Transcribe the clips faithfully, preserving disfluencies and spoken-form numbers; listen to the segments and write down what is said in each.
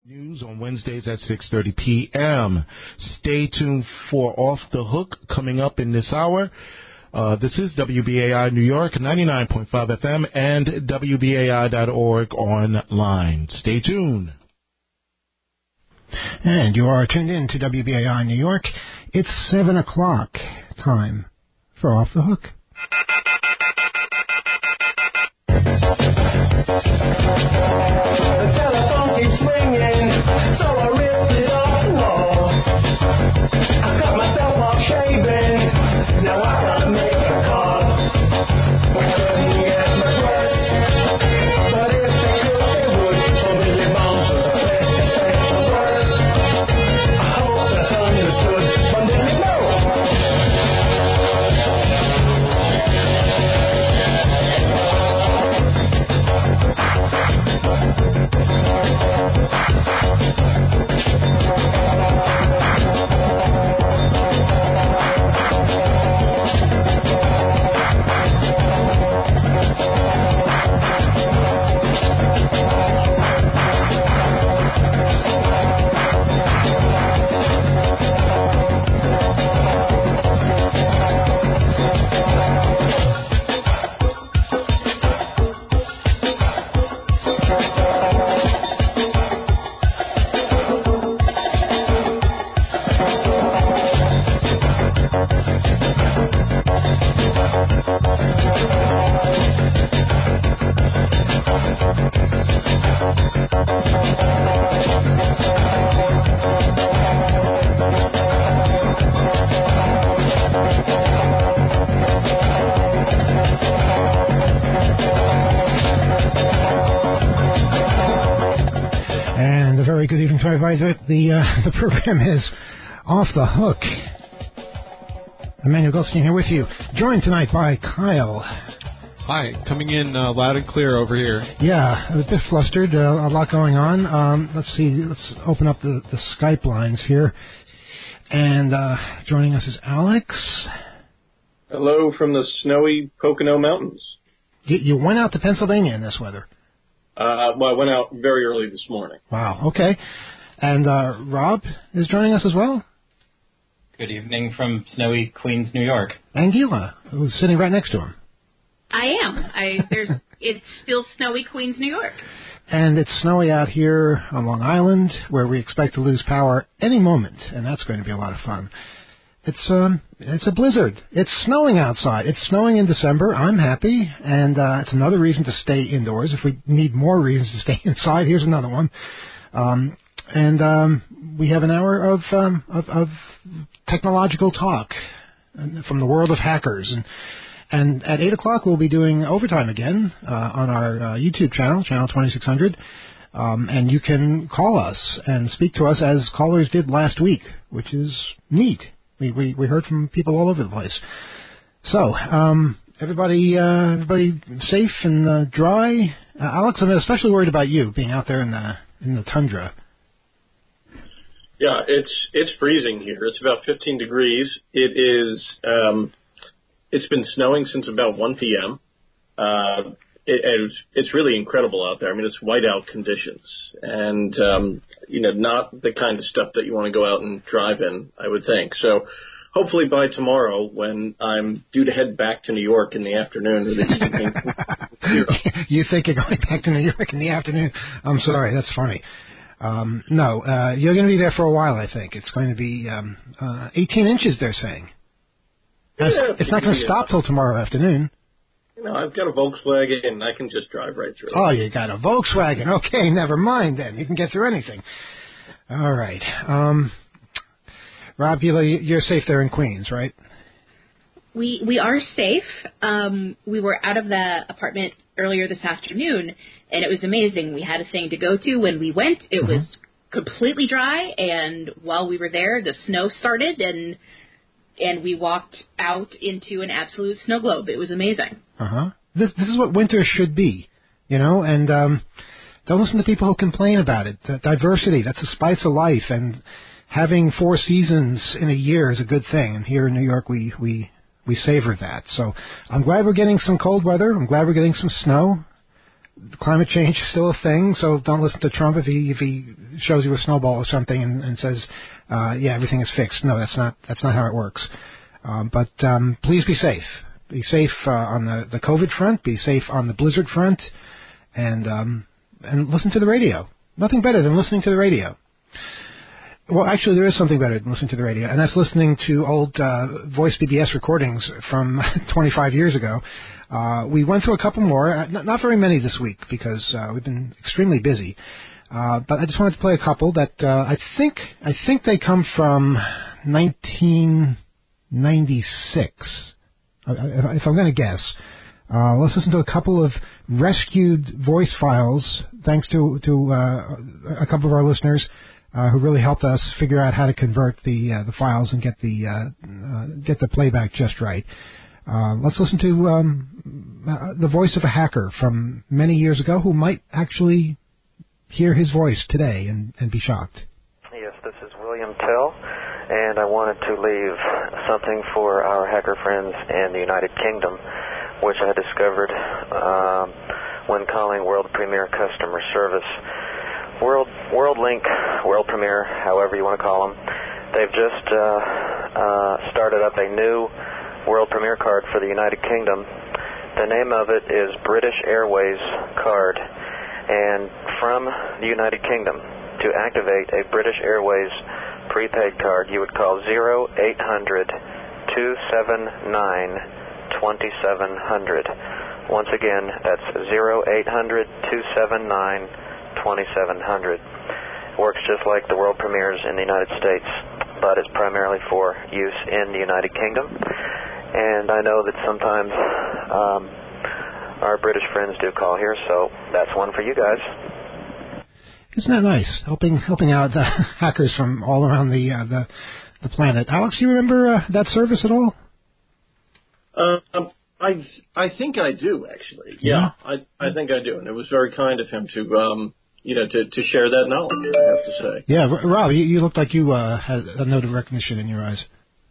News on Wednesdays at six thirty p.m. Stay tuned for Off the Hook coming up in this hour. Uh, this is W B A I New York, ninety-nine point five F M, and W B A I dot org online. Stay tuned. And you are tuned in to W B A I New York. It's seven o'clock time for Off the Hook. The, uh, the program is Off the Hook. Emmanuel Goldstein here with you, joined tonight by Kyle. Hi, coming in uh, loud and clear over here. Yeah, a bit flustered, uh, a lot going on. Um, let's see, let's open up the, the Skype lines here. And uh, joining us is Alex. Hello from the snowy Pocono Mountains. You, you went out to Pennsylvania in this weather? Uh, well, I went out very early this morning. Wow, okay. And uh, Rob is joining us as well. Good evening from snowy Queens, New York. And Gila, who's sitting right next to him. I am. I there's it's still snowy Queens, New York. And it's snowy out here on Long Island, where we expect to lose power any moment, and that's going to be a lot of fun. It's um, it's a blizzard. It's snowing outside. It's snowing in December. I'm happy, and uh, it's another reason to stay indoors. If we need more reasons to stay inside, here's another one. Um, And um, we have an hour of, um, of of technological talk from the world of hackers. And and at eight o'clock, we'll be doing overtime again uh, on our uh, YouTube channel, channel twenty-six hundred. Um, and you can call us and speak to us as callers did last week, which is neat. We we, we heard from people all over the place. So um, everybody uh, everybody safe and uh, dry. Uh, Alex, I'm especially worried about you being out there in the in the tundra. Yeah, it's it's freezing here. It's about fifteen degrees. It is. Um, it's been snowing since about one p.m. Uh, it, it's it's really incredible out there. I mean, it's whiteout conditions, and um, you know, not the kind of stuff that you want to go out and drive in, I would think. So, hopefully by tomorrow, when I'm due to head back to New York in the afternoon, or the evening. You think you're going back to New York in the afternoon? I'm sorry, that's funny. Um, no, uh, you're going to be there for a while, I think. It's going to be um, uh, eighteen inches, they're saying. Yeah, it's it's not going to stop till tomorrow afternoon. You know, I've got a Volkswagen, and I can just drive right through. Oh, you got a Volkswagen. Okay, never mind then. You can get through anything. All right. Um, Rob, you're safe there in Queens, right? We we are safe. Um, we were out of the apartment earlier this afternoon, and it was amazing. We had a thing to go to. When we went, it mm-hmm. was completely dry, and while we were there, the snow started, and and we walked out into an absolute snow globe. It was amazing. Uh-huh. This, this is what winter should be, you know, and um, don't listen to people who complain about it. The diversity, that's the spice of life, and having four seasons in a year is a good thing, and here in New York we, we, we savor that. So I'm glad we're getting some cold weather. I'm glad we're getting some snow. climate change is still a thing, so don't listen to Trump if he if he shows you a snowball or something and, and says, uh, yeah, everything is fixed. No, that's not that's not how it works. Um, but um, please be safe. Be safe uh, on the, the COVID front. Be safe on the blizzard front, and um, and listen to the radio. Nothing better than listening to the radio. Well, actually, there is something better than listening to the radio, and that's listening to old uh, Voice B D S recordings from twenty-five years ago. Uh, we went through a couple more, uh, not, not very many this week because uh, we've been extremely busy. Uh, but I just wanted to play a couple that uh, I think I think they come from nineteen ninety-six, if I'm going to guess. Uh, let's listen to a couple of rescued voice files, thanks to to uh, a couple of our listeners. Uh, who really helped us figure out how to convert the uh, the files and get the uh, uh, get the playback just right. Uh, let's listen to um, uh, the voice of a hacker from many years ago who might actually hear his voice today and, and be shocked. Yes, this is William Tell, and I wanted to leave something for our hacker friends in the United Kingdom, which I discovered um, when calling World Premier Customer Service. World WorldLink, World Premier, however you want to call them, they've just uh, uh, started up a new World Premier card for the United Kingdom. The name of it is British Airways card, and from the United Kingdom, to activate a British Airways prepaid card, you would call zero eight hundred, two seven nine, two seven zero zero. Once again, that's zero eight hundred, two seven nine, twenty-seven hundred. Works just like the world premieres in the United States, but it's primarily for use in the United Kingdom. And I know that sometimes um, our British friends do call here, so that's one for you guys. Isn't that nice? Helping helping out uh, hackers from all around the uh, the the planet. Alex, do you remember uh, that service at all? Uh, I I think I do, actually. Yeah, yeah, I I think I do, and it was very kind of him to um you know to, to share that knowledge, I have to say. Yeah, Rob, you, you looked like you uh, had a note of recognition in your eyes.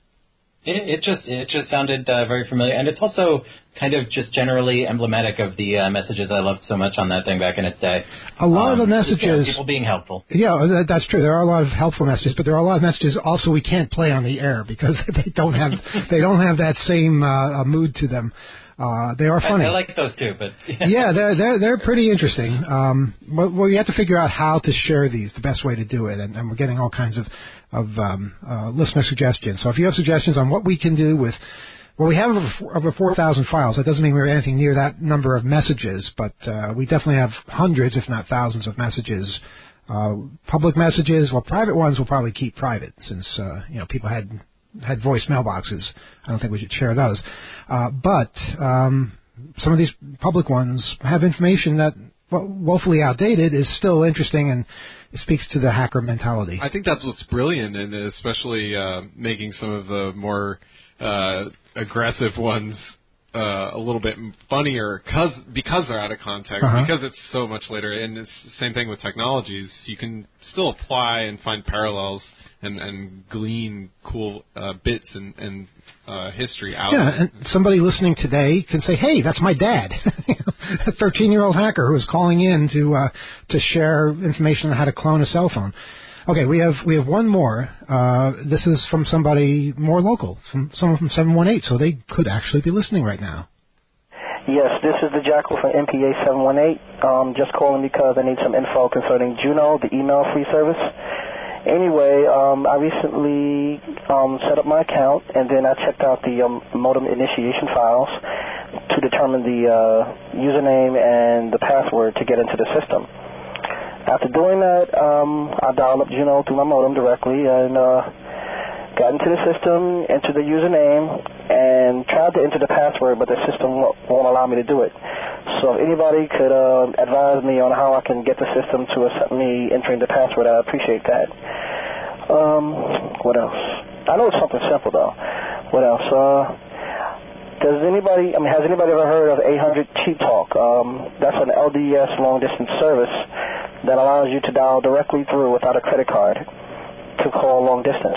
It, it just it just sounded uh, very familiar, and it's also kind of just generally emblematic of the uh, messages I loved so much on that thing back in its day. A lot um, of the messages, yeah, people being helpful. Yeah, that's true. There are a lot of helpful messages, but there are a lot of messages also we can't play on the air because they don't have they don't have that same uh, mood to them. Uh, they are funny. I, I like those too, but yeah, they're they're they're pretty interesting. Um, well, well, you have to figure out how to share these, the best way to do it, and, and we're getting all kinds of of um, uh, listener suggestions. So if you have suggestions on what we can do with, well, we have over, over four thousand files. That doesn't mean we're anything near that number of messages, but uh, we definitely have hundreds, if not thousands, of messages. Uh, public messages, well, private ones we'll probably keep private since uh, you know people had. had voice mailboxes. I don't think we should share those. Uh, but um, some of these public ones have information that, well, woefully outdated, is still interesting and it speaks to the hacker mentality. I think that's what's brilliant, and especially uh, making some of the more uh, aggressive ones uh, a little bit funnier cause, because they're out of context, uh-huh. because it's so much later. And it's the same thing with technologies. You can still apply and find parallels And, and glean cool uh, bits and, and uh, history out yeah, of it. And somebody listening today can say, hey, that's my dad, a thirteen-year-old hacker who is calling in to uh, to share information on how to clone a cell phone. Okay, we have we have one more. Uh, this is from somebody more local, from someone from seven one eight, so they could actually be listening right now. Yes, this is the Jackal from M P A seven one eight. Um, just calling because I need some info concerning Juno, the email free service. Anyway, um, I recently um, set up my account, and then I checked out the um, modem initiation files to determine the uh, username and the password to get into the system. After doing that, um, I dialed up Juno through my modem directly and uh, got into the system, entered the username, and tried to enter the password, but the system won't allow me to do it. So if anybody could uh, advise me on how I can get the system to accept me entering the password, I'd appreciate that. Um, what else? I know it's something simple, though. What else? Uh, does anybody, I mean, has anybody ever heard of eight hundred Cheap Talk? Um, that's an L D S long-distance service that allows you to dial directly through without a credit card to call long distance.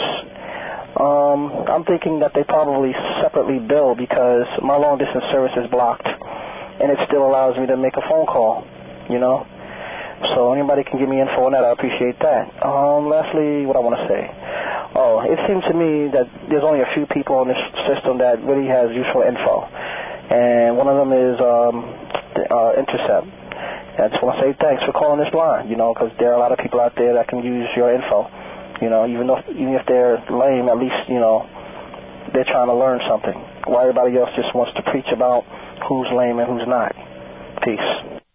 Um, I'm thinking that they probably separately bill because my long-distance service is blocked, and it still allows me to make a phone call you know. So anybody can give me info on that, I appreciate that. Um, lastly, what I want to say. Oh, it seems to me that there's only a few people in this system that really has useful info. And one of them is um, uh, Intercept. I just want to say thanks for calling this line, you know, because there are a lot of people out there that can use your info. You know, even though even if they're lame, at least, you know, they're trying to learn something. While everybody else just wants to preach about who's lame and who's not. Peace.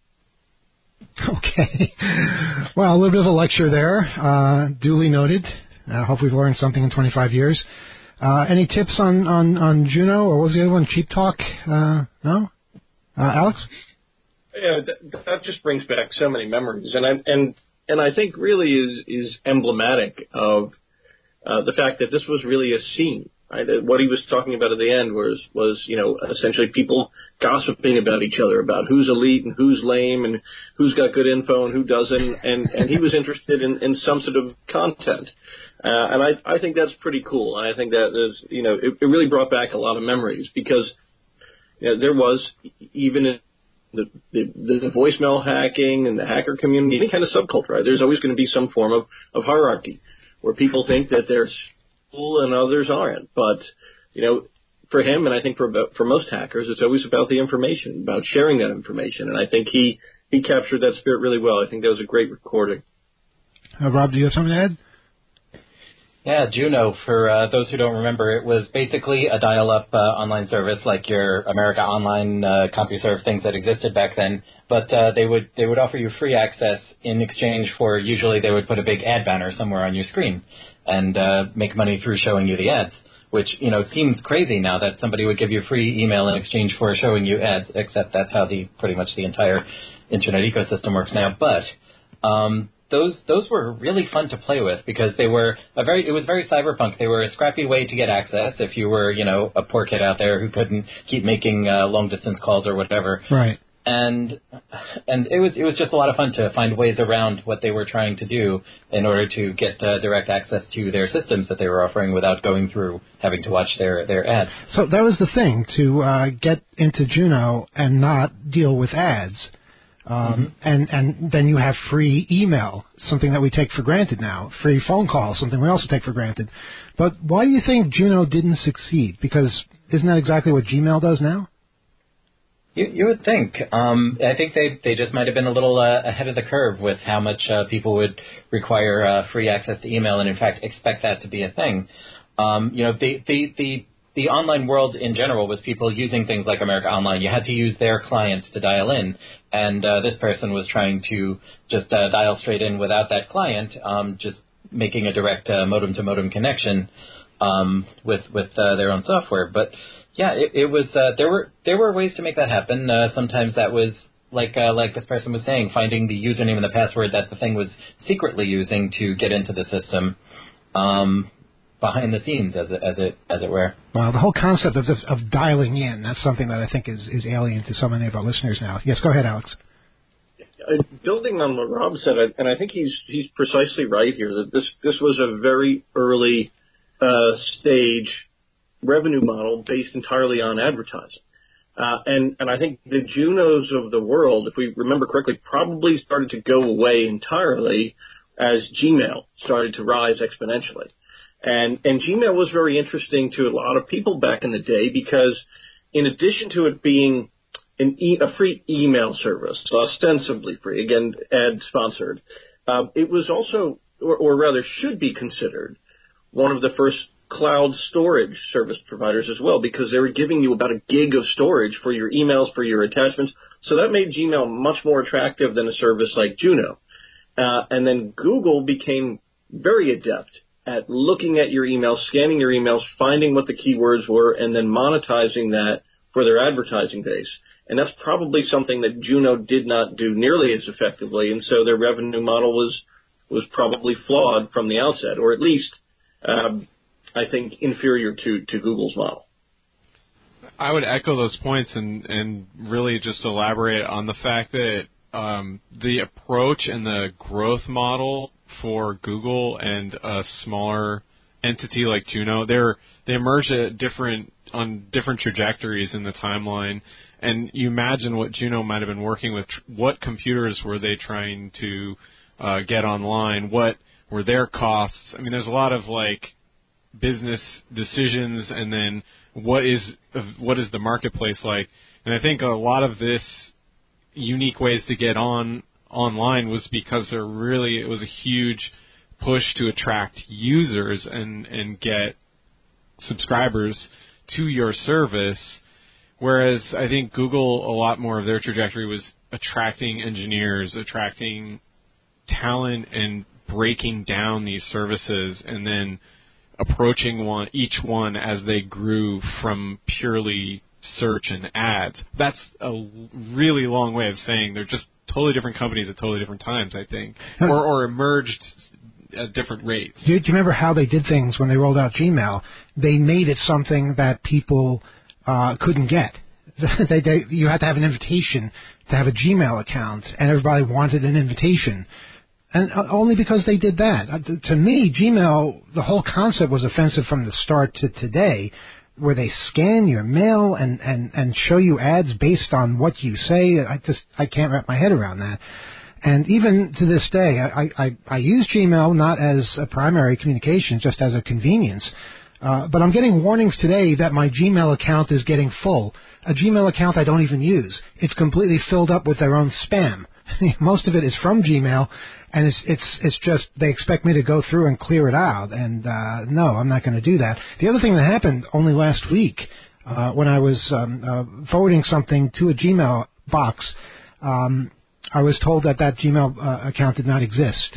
Okay. Well, a little bit of a lecture there. Uh, duly noted. I uh, hope we've learned something in twenty-five years. Uh, any tips on, on, on Juno, or what was the other one? Cheap Talk? Uh, no? Uh, Alex? Yeah, that, that just brings back so many memories, and I, and and I think really is is emblematic of uh, the fact that this was really a scene. Right? What he was talking about at the end was, was, you know, essentially people gossiping about each other, about who's elite and who's lame and who's got good info and who doesn't. And, and he was interested in, in some sort of content. Uh, and I, I think that's pretty cool. And I think that is, you know, it, it really brought back a lot of memories because, you know, there was even in the, the, the voicemail hacking and the hacker community, any kind of subculture, right? There's always going to be some form of, of hierarchy where people think that there's and others aren't. But, you know, for him, and I think for for most hackers, it's always about the information, about sharing that information. And I think he, he captured that spirit really well. I think that was a great recording. Uh, Rob, do you have something to add? Yeah, Juno, for uh, those who don't remember, it was basically a dial-up uh, online service like your America Online, uh, CompuServe, things that existed back then. But uh, they would they would offer you free access in exchange for, usually they would put a big ad banner somewhere on your screen and uh, make money through showing you the ads, which, you know, seems crazy now that somebody would give you free email in exchange for showing you ads, except that's how the pretty much the entire internet ecosystem works now. But um, those those were really fun to play with because they were a very it was very cyberpunk. They were a scrappy way to get access if you were, you know, a poor kid out there who couldn't keep making uh, long distance calls or whatever. Right. And and it was it was just a lot of fun to find ways around what they were trying to do in order to get uh, direct access to their systems that they were offering without going through having to watch their, their ads. So that was the thing, to uh, get into Juno and not deal with ads. Um, mm-hmm. and, and then you have free email, something that we take for granted now. Free phone calls, something we also take for granted. But why do you think Juno didn't succeed? Because isn't that exactly what Gmail does now? You, you would think. Um, I think they they just might have been a little uh, ahead of the curve with how much uh, people would require uh, free access to email, and in fact expect that to be a thing. Um, you know, the, the the the online world in general was people using things like America Online. You had to use their client to dial in, and uh, this person was trying to just uh, dial straight in without that client, um, just making a direct uh, modem-to-modem connection um, with with uh, their own software, but. Yeah, it, it was. Uh, there were there were ways to make that happen. Uh, sometimes that was like uh, like this person was saying, finding the username and the password that the thing was secretly using to get into the system, um, behind the scenes, as it as it as it were. Well, the whole concept of of dialing in—that's something that I think is, is alien to so many of our listeners now. Yes, go ahead, Alex. Uh, building on what Rob said, and I think he's he's precisely right here. That this this was a very early uh, stage revenue model based entirely on advertising. Uh, and, and I think the Junos of the world, if we remember correctly, probably started to go away entirely as Gmail started to rise exponentially. And, and Gmail was very interesting to a lot of people back in the day because in addition to it being an e- a free email service, ostensibly free, again, ad-sponsored, uh, it was also, or, or rather should be considered, one of the first cloud storage service providers as well, because they were giving you about a gig of storage for your emails, for your attachments. So that made Gmail much more attractive than a service like Juno. Uh, and then Google became very adept at looking at your emails, scanning your emails, finding what the keywords were, and then monetizing that for their advertising base. And that's probably something that Juno did not do nearly as effectively, and so their revenue model was was probably flawed from the outset, or at least um, I think, inferior to, to Google's model. I would echo those points and, and really just elaborate on the fact that um, the approach and the growth model for Google and a smaller entity like Juno, they're, they emerge at different on different trajectories in the timeline. And you imagine what Juno might have been working with. What computers were they trying to uh, get online? What were their costs? I mean, there's a lot of like business decisions, and then what is what is the marketplace like? And I think a lot of this unique ways to get on online was because there really it was a huge push to attract users and and get subscribers to your service. Whereas I think Google, a lot more of their trajectory was attracting engineers, attracting talent, and breaking down these services, and then approaching one each one as they grew from purely search and ads. That's a really long way of saying they're just totally different companies at totally different times, I think, or, or emerged at different rates. Do you, do you remember how they did things when they rolled out Gmail? They made it something that people uh, couldn't get. they, they, you had to have an invitation to have a Gmail account, and everybody wanted an invitation. And uh, only because they did that. Uh, to me, Gmail, the whole concept was offensive from the start to today, where they scan your mail and, and, and show you ads based on what you say. I just I can't wrap my head around that. And even to this day, I, I, I use Gmail not as a primary communication, just as a convenience. Uh, but I'm getting warnings today that my Gmail account is getting full. A Gmail account I don't even use. It's completely filled up with their own spam. Most of it is from Gmail, and it's it's it's just they expect me to go through and clear it out. And uh, no, I'm not going to do that. The other thing that happened only last week, uh, when I was um, uh, forwarding something to a Gmail box, um, I was told that that Gmail uh, account did not exist.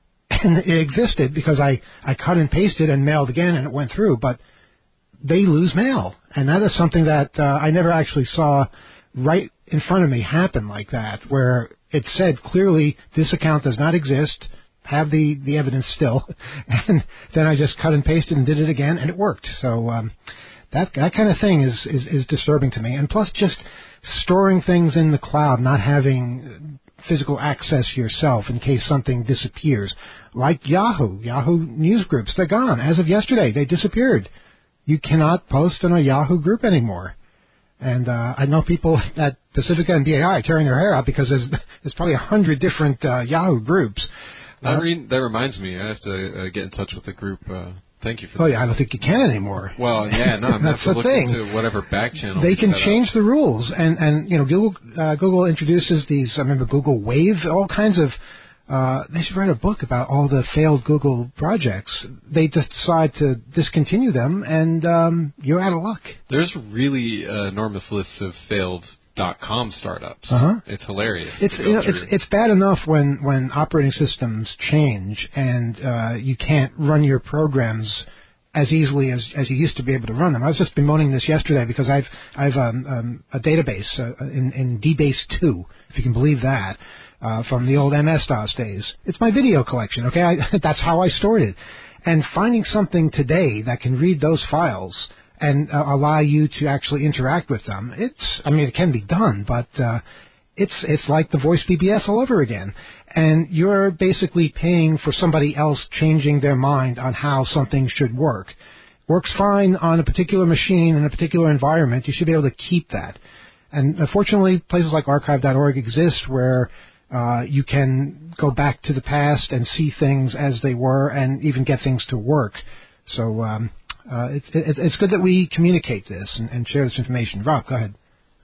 And it existed because I, I cut and pasted and mailed again, and it went through. But they lose mail, and that is something that uh, I never actually saw right in front of me happen like that, where it said clearly this account does not exist, have the, the evidence still, and then I just cut and pasted and did it again, and it worked. So um, that that kind of thing is, is, is disturbing to me. And plus just storing things in the cloud, not having physical access yourself in case something disappears. Like Yahoo, Yahoo news groups, they're gone. As of yesterday, they disappeared. You cannot post in a Yahoo group anymore. And uh, I know people at Pacifica and B A I tearing their hair out because there's, there's probably a hundred different uh, Yahoo groups. That, uh, re- that reminds me, I have to uh, get in touch with the group. Uh, thank you for oh, that. yeah, I don't think you can anymore. Well, yeah, no, I'm That's have to the look thing. into whatever back channel They can set change up. the rules. And, and you know, Google, uh, Google introduces these, I remember Google Wave, all kinds of, uh, they should write a book about all the failed Google projects. They decide to discontinue them, and um, you're out of luck. There's really uh, enormous lists of failed dot com startups. Uh-huh. It's hilarious. It's you know, it's it's bad enough when, when operating systems change and uh, you can't run your programs as easily as, as you used to be able to run them. I was just bemoaning this yesterday because I've I've um, um, a database uh, in, in D base two, if you can believe that, uh, from the old M S DOS days. It's my video collection. Okay, I, that's how I stored it. And finding something today that can read those files and uh, allow you to actually interact with them, it's, I mean, it can be done, but uh, it's it's like the voice B B S all over again. And you're basically paying for somebody else changing their mind on how something should work. Works fine on a particular machine in a particular environment. You should be able to keep that. And unfortunately, places like archive dot org exist where uh, you can go back to the past and see things as they were and even get things to work. So um, uh, it, it, it's good that we communicate this and, and share this information. Rob, go ahead.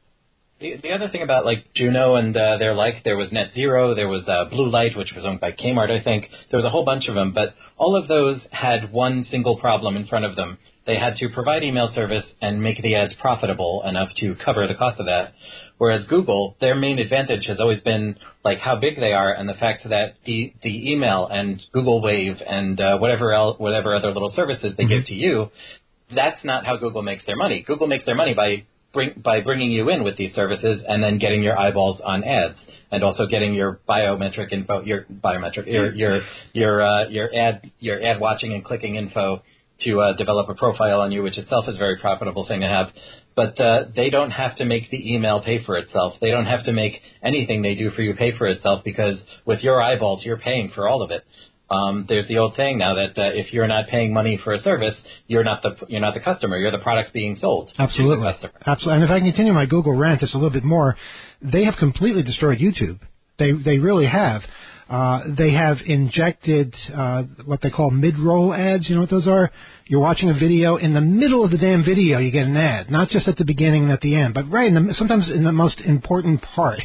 The, the other thing about like Juno and uh, their like, there was Net Zero, there was uh, Blue Light, which was owned by Kmart, I think. There was a whole bunch of them, but all of those had one single problem in front of them. They had to provide email service and make the ads profitable enough to cover the cost of that. Whereas Google, their main advantage has always been like how big they are and the fact that the, the email and Google Wave and uh, whatever else, whatever other little services they mm-hmm. give to you, that's not how Google makes their money. Google makes their money by bring, by bringing you in with these services and then getting your eyeballs on ads and also getting your biometric info, your biometric, your your your uh, your ad your ad watching and clicking info to uh, develop a profile on you, which itself is a very profitable thing to have. But uh, they don't have to make the email pay for itself. They don't have to make anything they do for you pay for itself because with your eyeballs, you're paying for all of it. Um, there's the old saying now that uh, if you're not paying money for a service, you're not the you're not the customer. You're the product being sold. Absolutely. To the customer. Absolutely. And if I continue my Google rant just a little bit more, they have completely destroyed YouTube. They they really have. Uh, they have injected uh, what they call mid-roll ads. You know what those are? You're watching a video. In the middle of the damn video, you get an ad. Not just at the beginning and at the end, but right in the, sometimes in the most important part.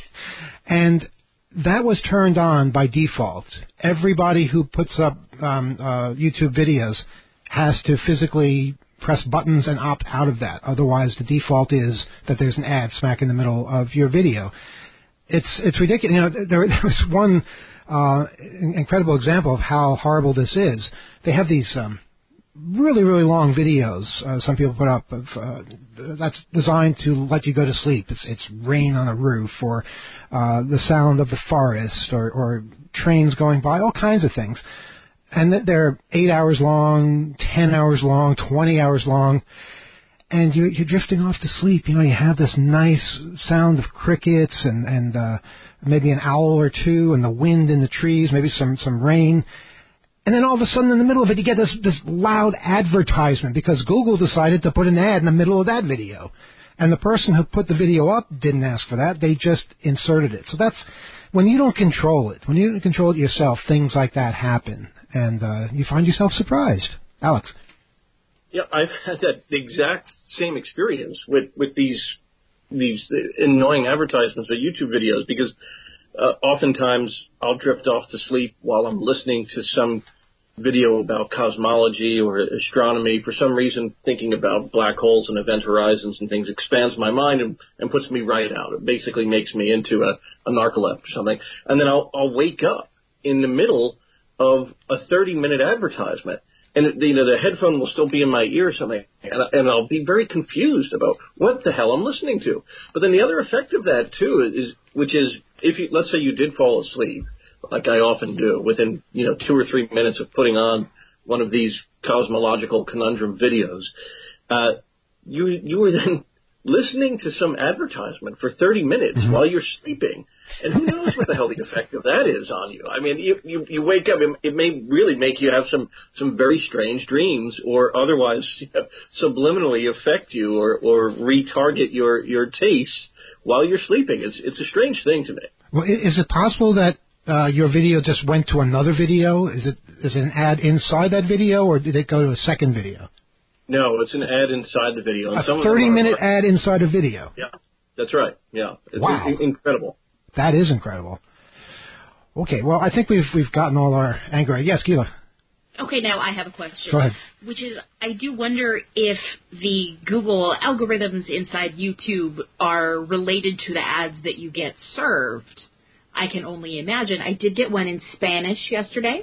And that was turned on by default. Everybody who puts up um, uh, YouTube videos has to physically press buttons and opt out of that. Otherwise, the default is that there's an ad smack in the middle of your video. It's it's ridiculous. You know, there, there was one uh, incredible example of how horrible this is. They have these um, really, really long videos uh, some people put up of, uh, that's designed to let you go to sleep. It's, it's rain on a roof, or uh, the sound of the forest, or, or trains going by, all kinds of things. And they're eight hours long, ten hours long, twenty hours long, and you're, you're drifting off to sleep. You know, you have this nice sound of crickets and, and uh, maybe an owl or two, and the wind in the trees, maybe some, some rain. And then all of a sudden, in the middle of it, you get this, this loud advertisement because Google decided to put an ad in the middle of that video. And the person who put the video up didn't ask for that. They just inserted it. So that's when you don't control it. When you don't control it yourself, things like that happen. And uh, you find yourself surprised. Alex. Yeah, I've had that exact same experience with, with these these annoying advertisements or YouTube videos because uh, oftentimes I'll drift off to sleep while I'm listening to some video about cosmology or astronomy. For some reason, thinking about black holes and event horizons and things expands my mind and, and puts me right out. It basically makes me into a, a narcoleptic or something. And then I'll, I'll wake up in the middle of a thirty-minute advertisement. And, you know, the headphone will still be in my ear or something, and, and I'll be very confused about what the hell I'm listening to. But then the other effect of that, too, is, which is, if you, let's say you did fall asleep, like I often do, within, you know, two or three minutes of putting on one of these cosmological conundrum videos, uh, you, you were then listening to some advertisement for thirty minutes mm-hmm. while you're sleeping. And who knows what the hell the effect of that is on you? I mean, you you, you wake up, it, it may really make you have some, some very strange dreams, or otherwise you know, subliminally affect you, or, or retarget your, your tastes while you're sleeping. It's it's a strange thing to me. Well, is it possible that uh, your video just went to another video? Is it is it an ad inside that video, or did it go to a second video? No, it's an ad inside the video. And a thirty-minute ad inside a video. Yeah, that's right. Yeah, it's wow. in- incredible. That is incredible. Okay, well, I think we've we've gotten all our anger. Yes, Gila. Okay, now I have a question. Go ahead. Which is, I do wonder if the Google algorithms inside YouTube are related to the ads that you get served. I can only imagine. I did get one in Spanish yesterday.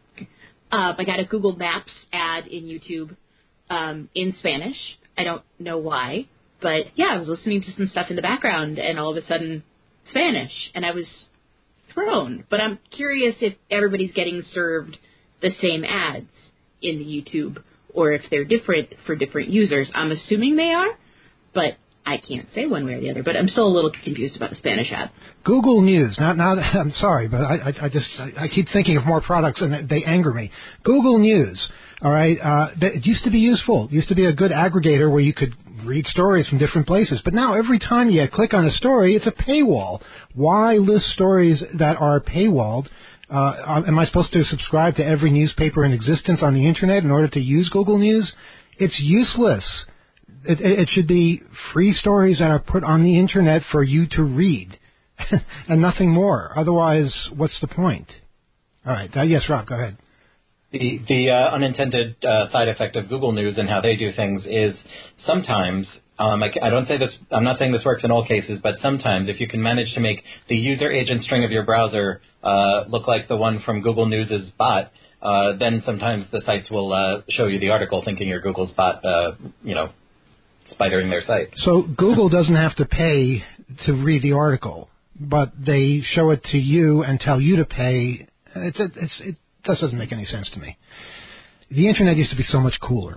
Uh, I got a Google Maps ad in YouTube um, in Spanish. I don't know why, but yeah, I was listening to some stuff in the background, and all of a sudden, Spanish, and I was thrown. But I'm curious if everybody's getting served the same ads in the YouTube, or if they're different for different users. I'm assuming they are, but I can't say one way or the other. But I'm still a little confused about the Spanish ad. Google News. Now, now I'm sorry, but I, I, I just I, I keep thinking of more products, and they anger me. Google News. All right, uh, it used to be useful. It used to be a good aggregator where you could read stories from different places. But now every time you click on a story, it's a paywall. Why list stories that are paywalled? Uh, am I supposed to subscribe to every newspaper in existence on the Internet in order to use Google News? It's useless. It, it, it should be free stories that are put on the Internet for you to read and nothing more. Otherwise, what's the point? All right. Uh, yes, Rob, go ahead. The, the uh, unintended uh, side effect of Google News and how they do things is sometimes, um, I, I don't say this, I'm not saying this works in all cases, but sometimes if you can manage to make the user agent string of your browser uh, look like the one from Google News' bot, uh, then sometimes the sites will uh, show you the article thinking you're Google's bot, uh, you know, spidering their site. So Google doesn't have to pay to read the article, but they show it to you and tell you to pay. It's, it's, it, That doesn't make any sense to me. The Internet used to be so much cooler.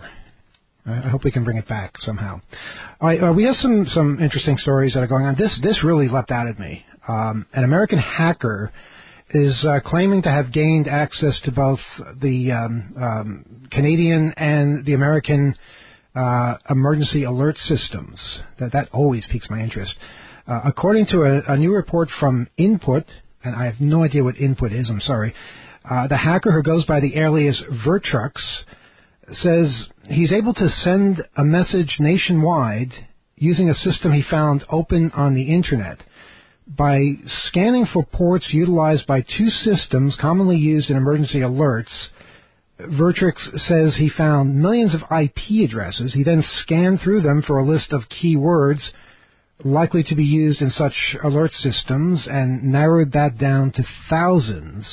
I hope we can bring it back somehow. All right, uh, we have some, some interesting stories that are going on. This this really leapt out at me. Um, an American hacker is uh, claiming to have gained access to both the um, um, Canadian and the American uh, emergency alert systems. That that always piques my interest. Uh, according to a, a new report from Input, and I have no idea what Input is, I'm sorry, uh, the hacker who goes by the alias Vertrux says he's able to send a message nationwide using a system he found open on the Internet. By scanning for ports utilized by two systems commonly used in emergency alerts, Vertrix says he found millions of I P addresses. He then scanned through them for a list of keywords likely to be used in such alert systems and narrowed that down to thousands.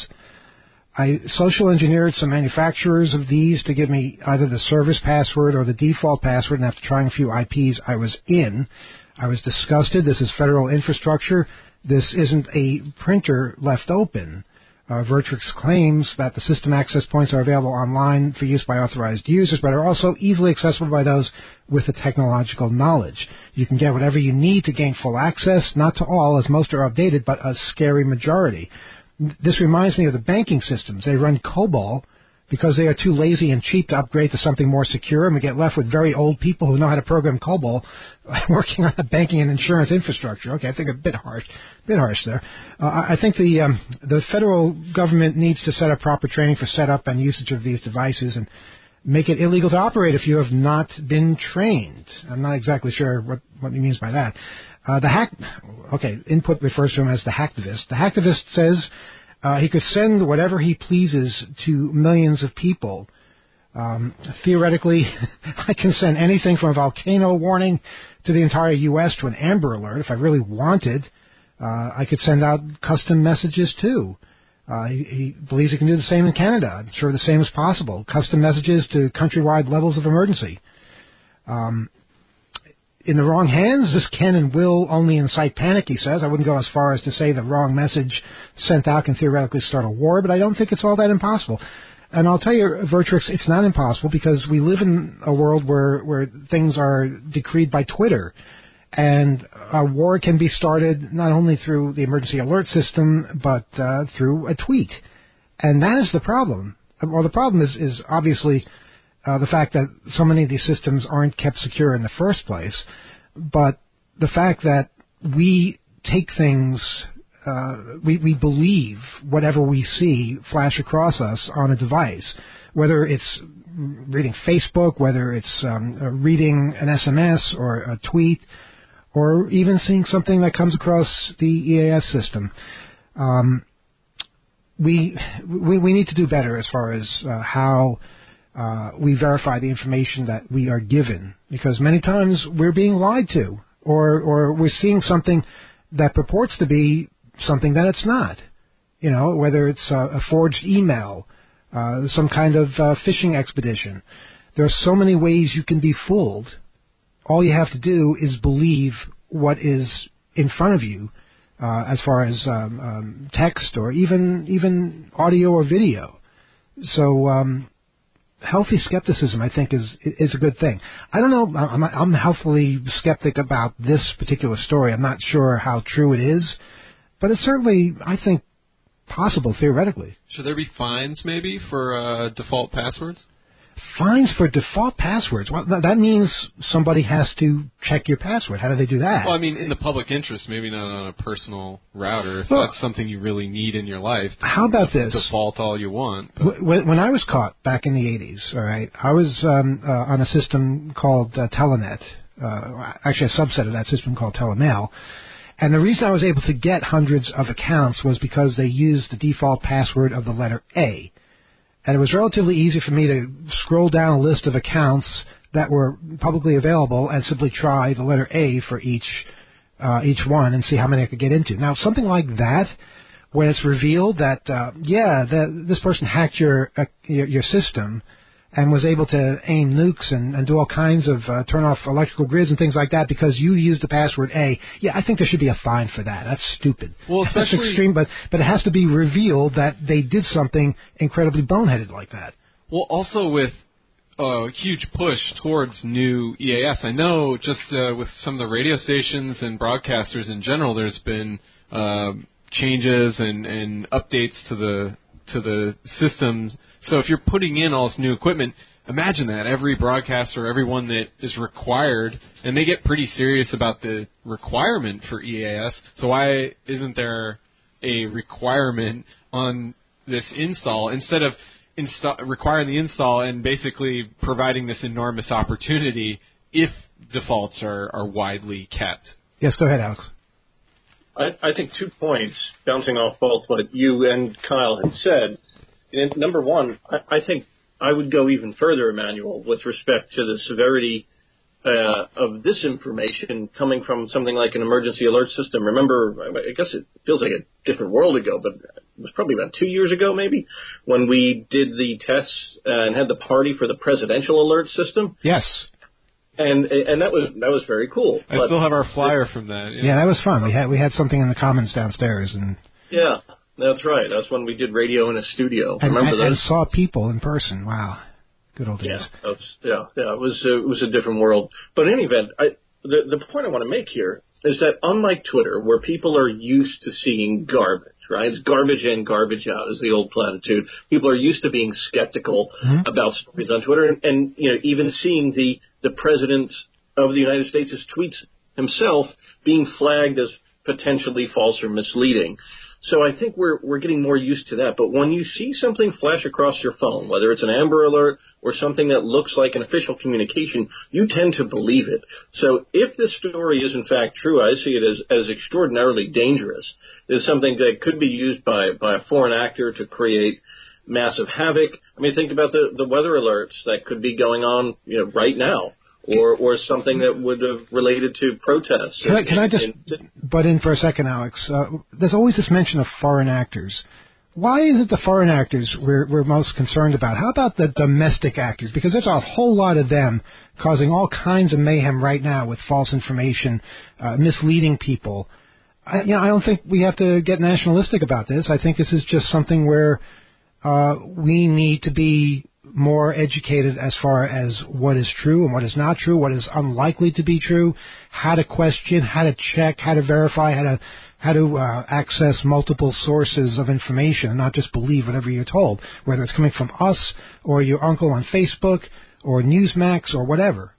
I social engineered some manufacturers of these to give me either the service password or the default password, and after trying a few I Ps, I was in. I was disgusted. This is federal infrastructure. This isn't a printer left open. Uh, Vertrix claims that the system access points are available online for use by authorized users, but are also easily accessible by those with the technological knowledge. You can get whatever you need to gain full access, not to all, as most are outdated, but a scary majority. This reminds me of the banking systems. They run COBOL because they are too lazy and cheap to upgrade to something more secure, and we get left with very old people who know how to program COBOL working on the banking and insurance infrastructure. Okay, I think a bit harsh, a bit harsh there. Uh, I think the um, the federal government needs to set up proper training for setup and usage of these devices and make it illegal to operate if you have not been trained. I'm not exactly sure what, what he means by that. Uh, the hack, okay, Input refers to him as the hacktivist. The hacktivist says uh, he could send whatever he pleases to millions of people. Um, theoretically, I can send anything from a volcano warning to the entire U S to an Amber Alert. If I really wanted, uh, I could send out custom messages too. Uh, he, he believes he can do the same in Canada. I'm sure the same is possible. Custom messages to countrywide levels of emergency. Um, in the wrong hands, this can and will only incite panic, he says. I wouldn't go as far as to say the wrong message sent out can theoretically start a war, but I don't think it's all that impossible. And I'll tell you, Vertrix, it's not impossible because we live in a world where, where things are decreed by Twitter. And a war can be started not only through the emergency alert system, but uh, through a tweet. And that is the problem. Well, the problem is, is obviously uh, the fact that so many of these systems aren't kept secure in the first place, but the fact that we take things, uh, we, we believe whatever we see flash across us on a device, whether it's reading Facebook, whether it's um, reading an S M S or a tweet, or even seeing something that comes across the E A S system. Um, we, we we need to do better as far as uh, how uh, we verify the information that we are given, because many times we're being lied to, or or we're seeing something that purports to be something that it's not. You know, whether it's a, a forged email, uh, some kind of uh, phishing expedition. There are so many ways you can be fooled. All you have to do is believe what is in front of you, uh, as far as um, um, text or even even audio or video. So um, healthy skepticism, I think, is is a good thing. I don't know. I'm, I'm healthily skeptic about this particular story. I'm not sure how true it is, but it's certainly, I think, possible theoretically. Should there be fines maybe for uh, default passwords? Fines for default passwords? Well, that means somebody has to check your password. How do they do that? Well, I mean, in the public interest, maybe not on a personal router. If well, that's something you really need in your life, how about this? Default all you want. But. When, when I was caught back in the eighties, all right, I was um, uh, on a system called uh, Telenet, uh, actually a subset of that system called Telemail. And the reason I was able to get hundreds of accounts was because they used the default password of the letter A. And it was relatively easy for me to scroll down a list of accounts that were publicly available and simply try the letter A for each uh, each one and see how many I could get into. Now, something like that, when it's revealed that, uh, yeah, the, this person hacked your, uh, your your system and was able to aim nukes and, and do all kinds of uh, turn off electrical grids and things like that because you used the password A. Yeah, I think there should be a fine for that. That's stupid. Well, especially That's extreme, but but it has to be revealed that they did something incredibly boneheaded like that. Well, also with a huge push towards new E A S, I know just uh, with some of the radio stations and broadcasters in general, there's been uh, changes and, and updates to the to the systems. So if you're putting in all this new equipment, imagine that every broadcaster, everyone that is required, and they get pretty serious about the requirement for E A S. So why isn't there a requirement on this install instead of install, requiring the install and basically providing this enormous opportunity if defaults are, are widely kept? Yes, go ahead, Alex. I, I think two points, bouncing off both what you and Kyle had said. And number one, I, I think I would go even further, Emmanuel, with respect to the severity uh, of this information coming from something like an emergency alert system. Remember, I guess it feels like a different world ago, but it was probably about two years ago maybe, when we did the tests and had the party for the presidential alert system. Yes. And and that was that was very cool. I but still have our flyer from that. Yeah. yeah, that was fun. We had we had something in the Commons downstairs, and yeah, that's right. That's when we did radio in a studio. and, Remember and, that? and saw people in person. Wow, good old days. Yeah, that was, yeah, yeah. It was uh, it was a different world. But in any event, I, the the point I want to make here is that unlike Twitter, where people are used to seeing garbage. Right? It's garbage in, garbage out is the old platitude. People are used to being skeptical mm-hmm. about stories on Twitter, and, and you know, even seeing the, the president of the United States' tweets himself being flagged as potentially false or misleading. So I think we're we're getting more used to that. But when you see something flash across your phone, whether it's an Amber Alert or something that looks like an official communication, you tend to believe it. So if this story is in fact true, I see it as, as extraordinarily dangerous. It's something that could be used by, by a foreign actor to create massive havoc. I mean, think about the, the weather alerts that could be going on, you know, right now. Or, or something that would have related to protests. Can I, can I just butt in for a second, Alex? Uh, there's always this mention of foreign actors. Why is it the foreign actors we're, we're most concerned about? How about the domestic actors? Because there's a whole lot of them causing all kinds of mayhem right now with false information, uh, misleading people. I, you know, I don't think we have to get nationalistic about this. I think this is just something where uh, we need to be more educated as far as what is true and what is not true, what is unlikely to be true, how to question, how to check, how to verify, how to how to uh, access multiple sources of information and not just believe whatever you're told, whether it's coming from us or your uncle on Facebook or Newsmax or whatever.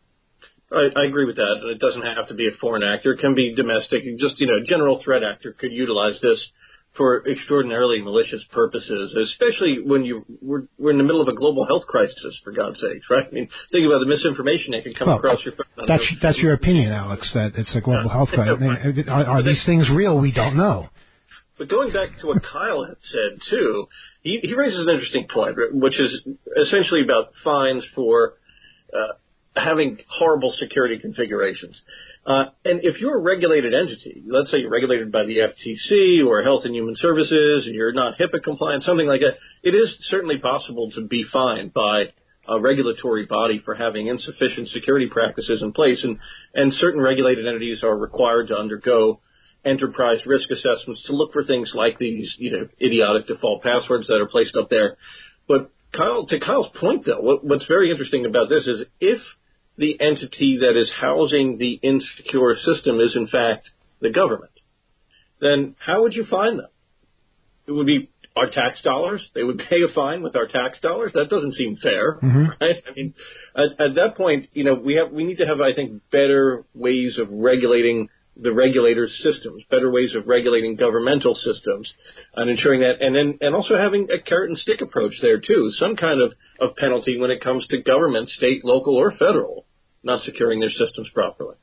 I, I agree with that. It doesn't have to be a foreign actor. It can be domestic. Just, you know, a general threat actor could utilize this for extraordinarily malicious purposes, especially when you we're, we're in the middle of a global health crisis, for God's sakes, right? I mean, think about the misinformation that can come well, across your phone. That's that's your opinion, Alex, that it's a global health crisis. I mean, are, are these things real? We don't know. But going back to what Kyle had said, too, he, he raises an interesting point, which is essentially about fines for uh, having horrible security configurations. Uh, and if you're a regulated entity, let's say you're regulated by the F T C or Health and Human Services, and you're not HIPAA compliant, something like that, it is certainly possible to be fined by a regulatory body for having insufficient security practices in place. And, and certain regulated entities are required to undergo enterprise risk assessments to look for things like these, you know, idiotic default passwords that are placed up there. But Kyle, to Kyle's point, though, what, what's very interesting about this is if the entity that is housing the insecure system is, in fact, the government, then how would you find them? It would be our tax dollars. They would pay a fine with our tax dollars. That doesn't seem fair, mm-hmm. right? I mean, at, at that point, you know, we have we need to have, I think, better ways of regulating the regulators' systems, better ways of regulating governmental systems, and ensuring that, and then and also having a carrot and stick approach there too, some kind of, of penalty when it comes to government, state, local, or federal, not securing their systems properly.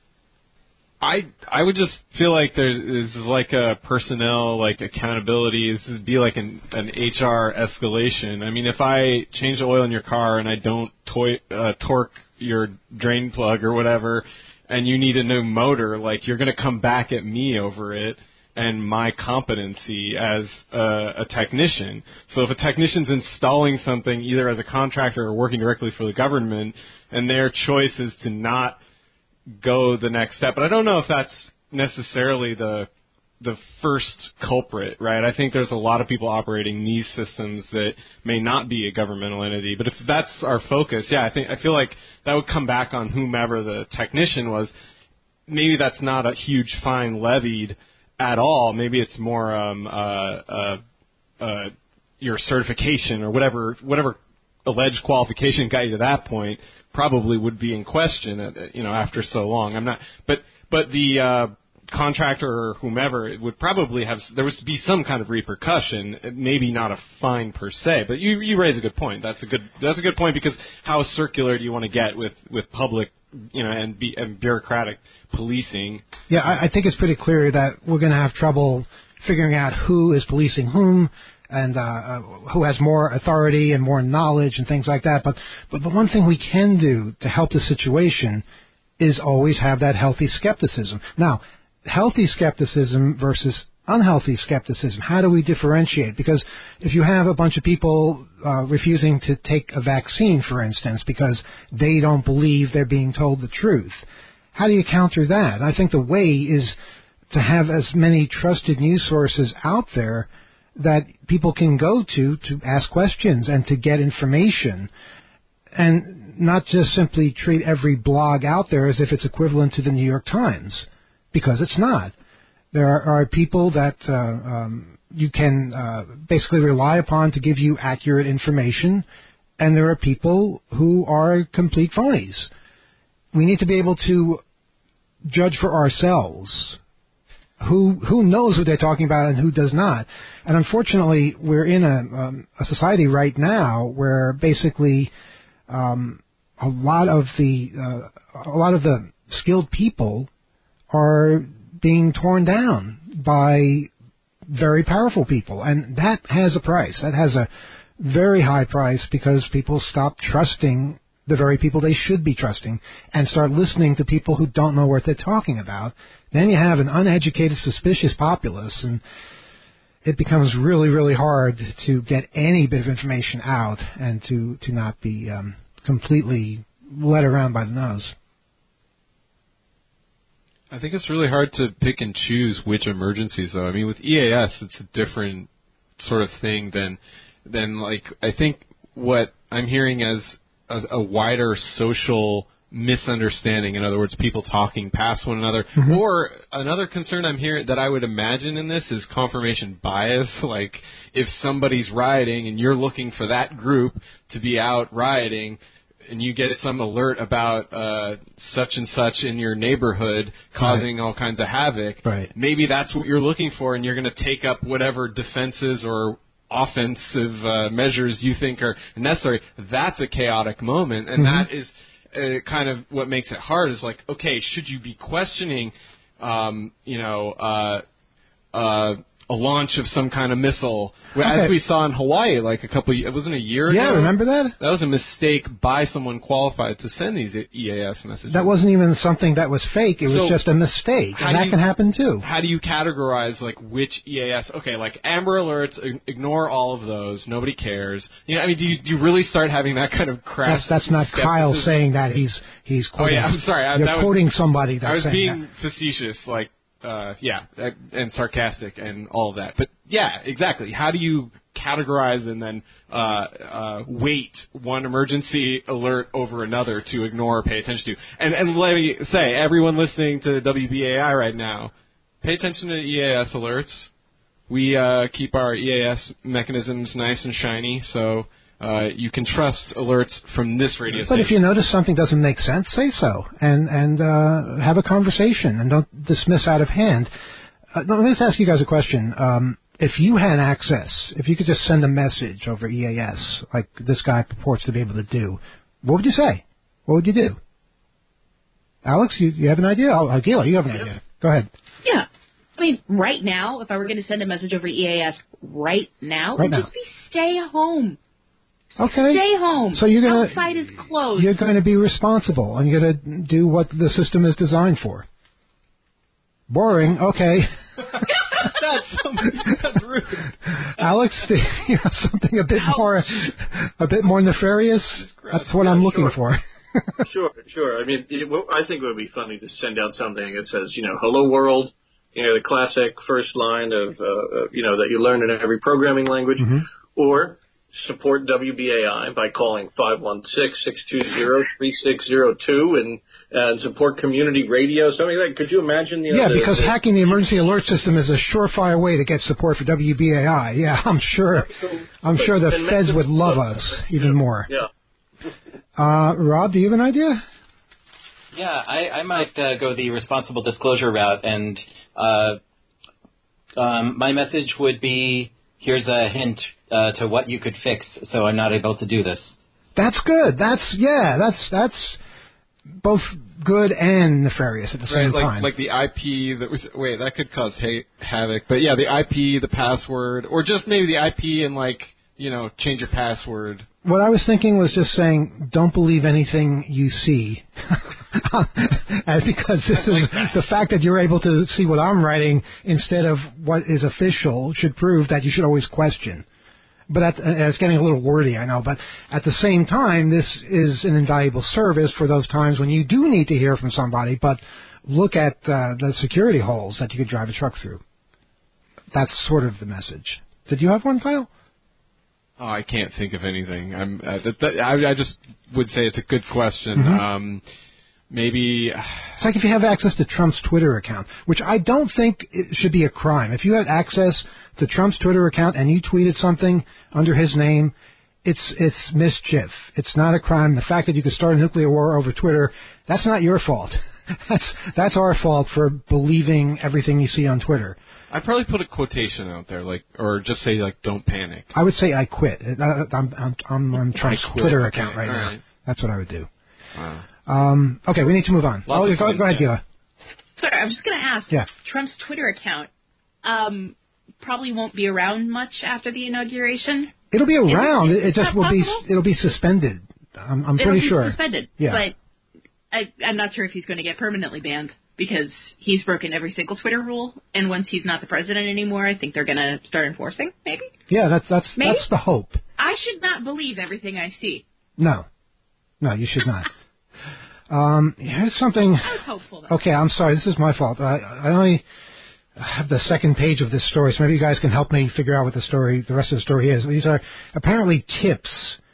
I I would just feel like there is like a personnel like accountability. This would be like an an H R escalation. I mean, if I change the oil in your car and I don't toy, uh, torque your drain plug or whatever, and you need a new motor, like you're going to come back at me over it and my competency as a, a technician. So if a technician's installing something either as a contractor or working directly for the government, and their choice is to not go the next step, but I don't know if that's necessarily the the first culprit, right? I think there's a lot of people operating these systems that may not be a governmental entity, but if that's our focus, yeah, I think I feel like that would come back on whomever the technician was. Maybe that's not a huge fine levied at all. Maybe it's more um, uh, uh, uh, your certification or whatever whatever alleged qualification got you to that point probably would be in question, at, you know, after so long. I'm not, but but the uh, contractor or whomever, it would probably have, there would be some kind of repercussion, maybe not a fine per se, but you you raise a good point. That's a good that's a good point, because how circular do you want to get with, with public, you know, and, be, and bureaucratic policing? Yeah, I, I think it's pretty clear that we're going to have trouble figuring out who is policing whom, and uh, uh, who has more authority and more knowledge and things like that. But, but the one thing we can do to help the situation is always have that healthy skepticism. Now, healthy skepticism versus unhealthy skepticism, how do we differentiate? Because if you have a bunch of people uh, refusing to take a vaccine, for instance, because they don't believe they're being told the truth, how do you counter that? I think the way is to have as many trusted news sources out there that people can go to to ask questions and to get information, and not just simply treat every blog out there as if it's equivalent to the New York Times, because it's not. There are, are people that uh, um, you can uh, basically rely upon to give you accurate information, and there are people who are complete phonies. We need to be able to judge for ourselves who who knows who they're talking about and who does not. And unfortunately, we're in a, um, a society right now where basically um, a lot of the uh, a lot of the skilled people are being torn down by very powerful people, and that has a price. That has a very high price, because people stop trusting the very people they should be trusting and start listening to people who don't know what they're talking about. Then you have an uneducated, suspicious populace, and it becomes really, really hard to get any bit of information out and to, to not be um, completely led around by the nose. I think it's really hard to pick and choose which emergencies, though. I mean, with E A S, it's a different sort of thing than, than like, I think what I'm hearing as a, a wider social misunderstanding, in other words, people talking past one another, mm-hmm. or another concern I'm hearing that I would imagine in this is confirmation bias. Like, if somebody's rioting and you're looking for that group to be out rioting, and you get some alert about uh, such and such in your neighborhood causing right. all kinds of havoc, right. maybe that's what you're looking for, and you're going to take up whatever defenses or offensive uh, measures you think are necessary. That's a chaotic moment, and mm-hmm. that is uh, kind of what makes it hard. Is like, okay, should you be questioning, um, you know, uh, uh, a launch of some kind of missile, okay. as we saw in Hawaii, like a couple, it wasn't a year yeah, ago. Yeah, remember that? That was a mistake by someone qualified to send these E A S messages. That wasn't even something that was fake. It was So, just a mistake, and that you, can happen too. How do you categorize like which E A S? Okay, like Amber Alerts, ignore all of those. Nobody cares. You know, I mean, do you do you really start having that kind of crass? That's, that's not skepticism? Kyle saying that. He's he's quoting. Oh yeah, I'm sorry. I, you're that quoting was, somebody. That's I was saying being that. facetious, like. Uh, yeah, and sarcastic and all of that. But yeah, exactly. How do you categorize and then uh, uh, weight one emergency alert over another to ignore or pay attention to? And, and let me say, everyone listening to W B A I right now, pay attention to E A S alerts. We uh, keep our E A S mechanisms nice and shiny, so uh, you can trust alerts from this radio But station. if you notice something doesn't make sense, say so, and and uh, have a conversation, and don't dismiss out of hand. Uh, let me just ask you guys a question. Um, if you had access, if you could just send a message over E A S, like this guy purports to be able to do, what would you say? What would you do? Alex, you, you have an idea? Oh, Gila, you have an yeah. idea. Go ahead. Yeah. I mean, right now, if I were going to send a message over E A S right now, right it would now. just be stay home. Okay. Stay home. So you're gonna outside is closed. You're going to be responsible, and you're going to do what the system is designed for. Boring. Okay. that's, that's rude. Alex, do you have something a bit Ouch. more, a bit more nefarious? That's what yeah, I'm looking sure. for. Sure, sure. I mean, it, well, I think it would be funny to send out something that says, you know, "Hello World," you know, the classic first line of, uh, you know, that you learn in every programming language, mm-hmm. or support W B A I by calling five one six, six two zero, three six zero two and, and support community radio, something like that. Could you imagine? You know, yeah, the, because the, hacking the emergency alert system is a surefire way to get support for W B A I. Yeah, I'm sure. I'm sure the feds would love us even more. Yeah. Uh, Rob, do you have an idea? Yeah, I, I might uh, go the responsible disclosure route, and uh, um, my message would be, here's a hint uh, to what you could fix so I'm not able to do this. That's good. That's, yeah, that's that's both good and nefarious at the right, same like, time. Like the I P that was, wait, that could cause hate, havoc. But yeah, the I P, the password, or just maybe the I P and like, you know, change your password. What I was thinking was just saying, don't believe anything you see. As because this is the fact that you're able to see what I'm writing instead of what is official should prove that you should always question. But at, it's getting a little wordy, I know. But at the same time, this is an invaluable service for those times when you do need to hear from somebody. But look at uh, the security holes that you could drive a truck through. That's sort of the message. Did you have one, Kyle? Oh, I can't think of anything. I'm. Uh, that, that, I, I just would say it's a good question. Mm-hmm. Um, maybe it's like if you have access to Trump's Twitter account, which I don't think it should be a crime. If you have access to Trump's Twitter account and you tweeted something under his name, it's it's mischief. It's not a crime. The fact that you could start a nuclear war over Twitter, that's not your fault. That's that's our fault for believing everything you see on Twitter. I'd probably put a quotation out there, like, or just say, like, don't panic. I would say I quit. I'm I'm I'm on Trump's Twitter okay. account right All now. Right. That's what I would do. Wow. Um, okay, we need to move on. Lots Oh, go, go ahead, Gila. Sorry, I was just going to ask. Yeah. Trump's Twitter account um, probably won't be around much after the inauguration. It'll be around. Is it, it, it just will possible? be. It'll be suspended. I'm, I'm it'll pretty be sure. Suspended. Yeah. But I, I'm not sure if he's going to get permanently banned because he's broken every single Twitter rule, and once he's not the president anymore, I think they're going to start enforcing. Maybe. Yeah, that's that's maybe? that's the hope. I should not believe everything I see. No, no, you should not. um, here's something. I was hopeful, though. Okay, I'm sorry. This is my fault. I, I only have the second page of this story, so maybe you guys can help me figure out what the story, the rest of the story is. These are apparently tips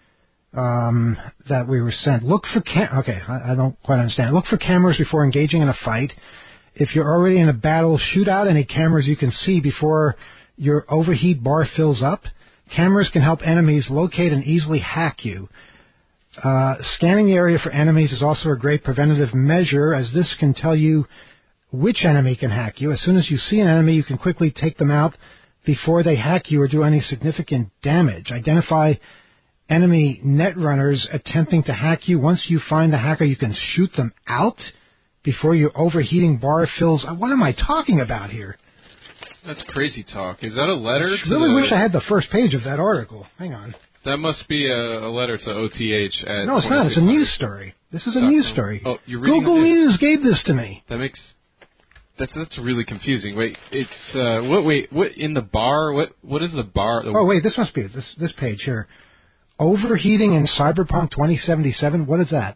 um, that we were sent. Look for cam- okay, I, I don't quite understand. Look for cameras before engaging in a fight. If you're already in a battle, shoot out any cameras you can see before your overheat bar fills up. Cameras can help enemies locate and easily hack you. Uh, scanning the area for enemies is also a great preventative measure, as this can tell you which enemy can hack you. As soon as you see an enemy, you can quickly take them out before they hack you or do any significant damage. Identify enemy net runners attempting to hack you. Once you find the hacker, you can shoot them out before your overheating bar fills. What am I talking about here? That's crazy talk. Is that a letter? I to really the... wish I had the first page of that article. Hang on. That must be a, a letter to O T H at No, it's not. It's a news story. This is a news story. Oh, you're reading Google the news. News gave this to me. That makes that's that's really confusing. Wait, it's uh, what? Wait, what in the bar? What what is the bar? Oh, wait, this must be it. This this page here. Overheating in Cyberpunk twenty seventy-seven. What is that?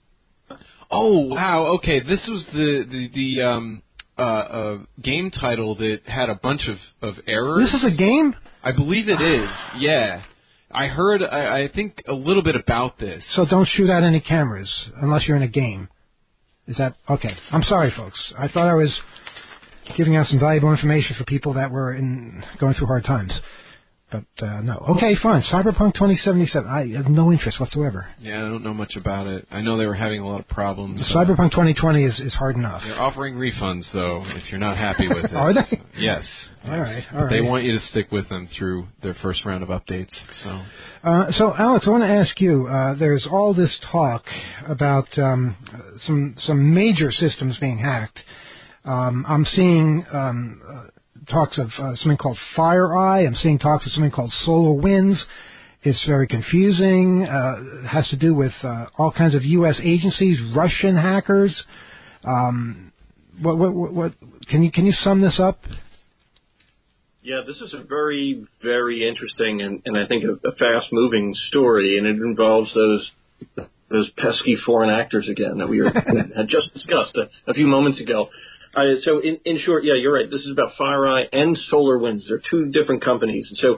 Oh wow. Okay, this was the the the um uh, uh game title that had a bunch of of errors. This is a game? I believe it is. Yeah. I heard, I, I think, a little bit about this. So don't shoot out any cameras unless you're in a game. Is that okay? I'm sorry, folks. I thought I was giving out some valuable information for people that were in going through hard times. But, uh, no. Okay, fine. Cyberpunk twenty seventy-seven. I have no interest whatsoever. Yeah, I don't know much about it. I know they were having a lot of problems. So. Cyberpunk twenty twenty is, is hard enough. They're offering refunds, though, if you're not happy with it. Are they? So, yes. All yes. right, all right. They want you to stick with them through their first round of updates. So, uh, so Alex, I want to ask you, uh, there's all this talk about um, some some major systems being hacked. Um, I'm seeing... Um, uh, talks of uh, something called FireEye. I'm seeing talks of something called SolarWinds. It's very confusing. Uh, it has to do with uh, all kinds of U S agencies, Russian hackers. Um, what, what, what, what, can you can you sum this up? Yeah, this is a very, very interesting and, and I think a, a fast-moving story, and it involves those those pesky foreign actors again that we were, had just discussed a, a few moments ago. Uh, so in, in short, yeah, you're right. This is about FireEye and SolarWinds. They're two different companies. And so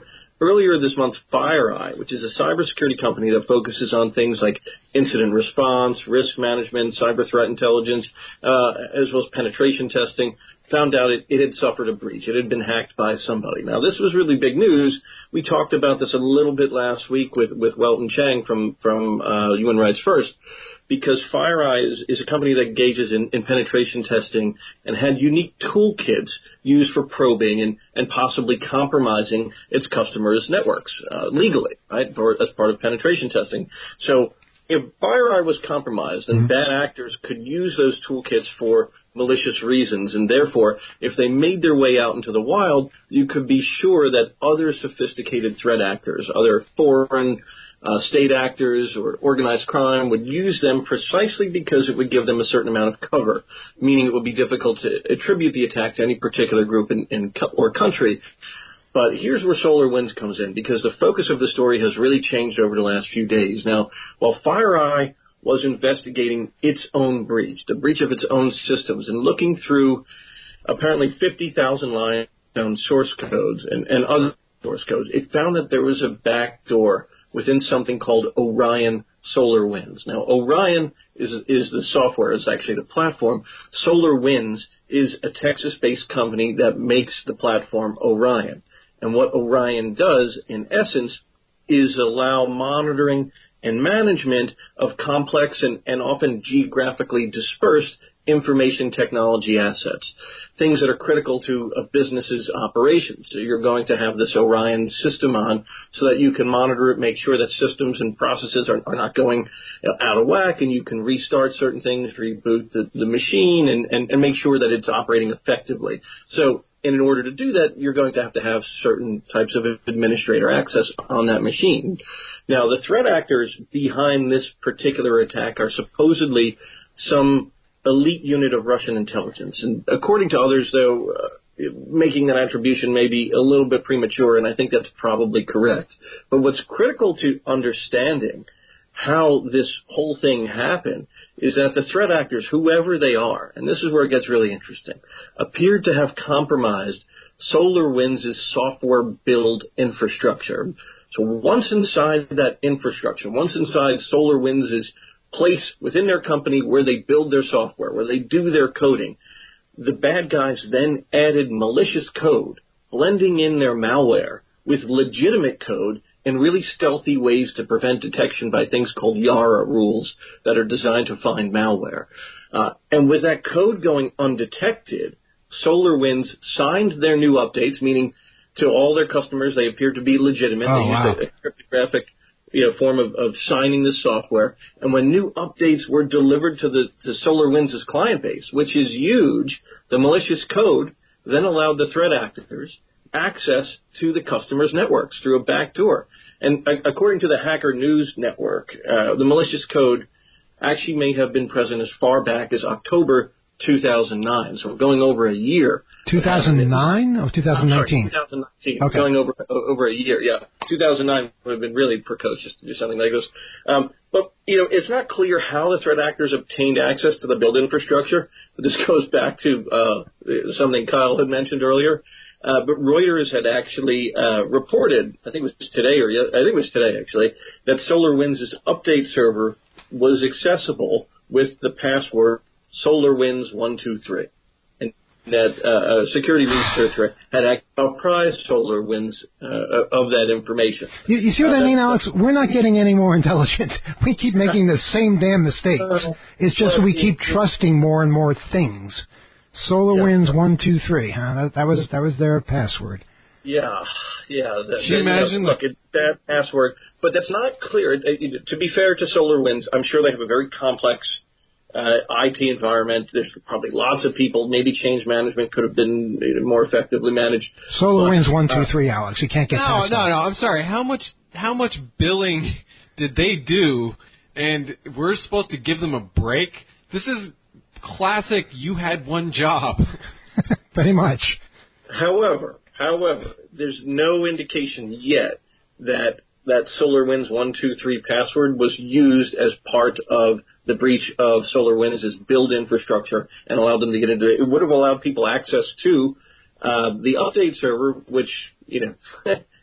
earlier this month, FireEye, which is a cybersecurity company that focuses on things like incident response, risk management, cyber threat intelligence, uh, as well as penetration testing, found out it, it had suffered a breach. It had been hacked by somebody. Now, this was really big news. We talked about this a little bit last week with, with Welton Chang from, from uh, Human Rights First, because FireEye is, is a company that engages in, in penetration testing and had unique toolkits used for probing and, and possibly compromising its customers' networks uh, legally, right, for, as part of penetration testing. So if FireEye was compromised, then bad actors could use those toolkits for malicious reasons, and therefore, if they made their way out into the wild, you could be sure that other sophisticated threat actors, other foreign Uh, state actors or organized crime would use them precisely because it would give them a certain amount of cover, meaning it would be difficult to attribute the attack to any particular group in, in co- or country. But here's where SolarWinds comes in, because the focus of the story has really changed over the last few days. Now, while FireEye was investigating its own breach, the breach of its own systems, and looking through apparently fifty thousand lines of source codes and, and other source codes, it found that there was a backdoor within something called Orion SolarWinds. Now, Orion is is the software, is actually the platform. SolarWinds is a Texas-based company that makes the platform Orion. And what Orion does, in essence, is allow monitoring and management of complex and, and often geographically dispersed information technology assets, things that are critical to a business's operations. So you're going to have this Orion system on so that you can monitor it, make sure that systems and processes are, are not going out of whack, and you can restart certain things, reboot the, the machine, and, and, and make sure that it's operating effectively. So in order to do that, you're going to have to have certain types of administrator access on that machine. Now, the threat actors behind this particular attack are supposedly some elite unit of Russian intelligence. And according to others, though, uh, making that attribution may be a little bit premature, and I think that's probably correct. But what's critical to understanding how this whole thing happened is that the threat actors, whoever they are, and this is where it gets really interesting, appeared to have compromised SolarWinds' software build infrastructure. So once inside that infrastructure, once inside SolarWinds' place within their company where they build their software, where they do their coding, the bad guys then added malicious code, blending in their malware with legitimate code in really stealthy ways to prevent detection by things called Yara rules that are designed to find malware. Uh, and with that code going undetected, SolarWinds signed their new updates, meaning to all their customers they appeared to be legitimate. Oh, they wow. used a, a cryptographic you know, form of, of signing the software. And when new updates were delivered to the to SolarWinds' client base, which is huge, the malicious code then allowed the threat actors access to the customer's networks through a backdoor. And uh, according to the Hacker News Network, uh, the malicious code actually may have been present as far back as October two thousand nine. So we're going over a year. two thousand nine or two thousand nineteen? Sorry, twenty nineteen. Okay. We're going over over a year, yeah. two thousand nine would have been really precocious to do something like this. Um, but, you know, it's not clear how the threat actors obtained access to the build infrastructure. This goes back to uh, something Kyle had mentioned earlier. Uh, but Reuters had actually uh, reported, I think it was today, or I think it was today actually, that SolarWinds' update server was accessible with the password SolarWinds one two three, and that uh, a security researcher had apprised SolarWinds uh, of that information. You, you see what uh, I mean, Alex? We're not getting any more intelligent. We keep making the same damn mistakes. Uh, It's just well, we keep it, trusting more and more things. SolarWinds yeah. one two three, huh? That, that was that was their password. Yeah, yeah. That, Can you that, imagine? know, look, it, that password, but that's not clear. It, it, to be fair to SolarWinds, I'm sure they have a very complex uh, I T environment. There's probably lots of people. Maybe change management could have been more effectively managed. SolarWinds one two three, Alex. You can't get No, past no, that. no. I'm sorry. How much? How much billing did they do? And we're supposed to give them a break? This is classic. You had one job. Pretty much. However, however, there's no indication yet that that SolarWinds one two three password was used as part of the breach of SolarWinds' build infrastructure and allowed them to get into it. It would have allowed people access to uh, the update server, which, you know,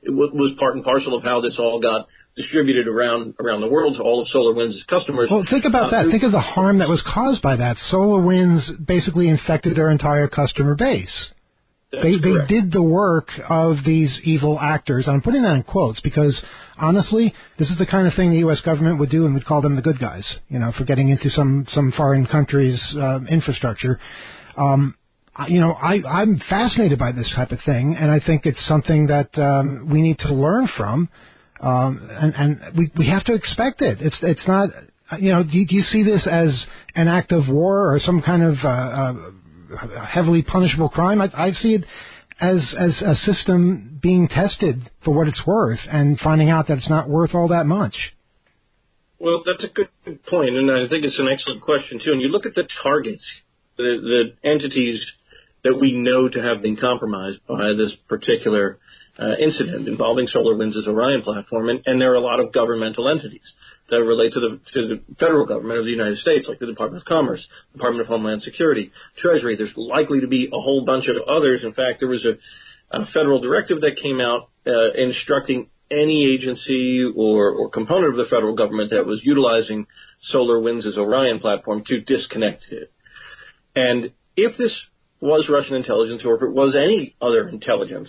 it w- was part and parcel of how this all got distributed around around the world to all of SolarWinds' customers. Well, think about uh, that. Think of the harm that was caused by that. SolarWinds basically infected their entire customer base. They they did the work of these evil actors. I'm putting that in quotes because, honestly, this is the kind of thing the U S government would do and would call them the good guys, you know, for getting into some, some foreign country's uh, infrastructure. Um, you know, I, I'm fascinated by this type of thing, and I think it's something that um, we need to learn from, um, and, and we, we have to expect it. It's it's not, you know, do, do you see this as an act of war or some kind of... Uh, uh, heavily punishable crime? I, I see it as as a system being tested for what it's worth and finding out that it's not worth all that much. Well, that's a good point, and I think it's an excellent question, too. And you look at the targets, the, the entities that we know to have been compromised by this particular uh, incident involving SolarWinds' Orion platform, and, and there are a lot of governmental entities that relate to the, to the federal government of the United States, like the Department of Commerce, Department of Homeland Security, Treasury. There's likely to be a whole bunch of others. In fact, there was a, a federal directive that came out uh, instructing any agency or, or component of the federal government that was utilizing SolarWinds' Orion platform to disconnect it. And if this was Russian intelligence or if it was any other intelligence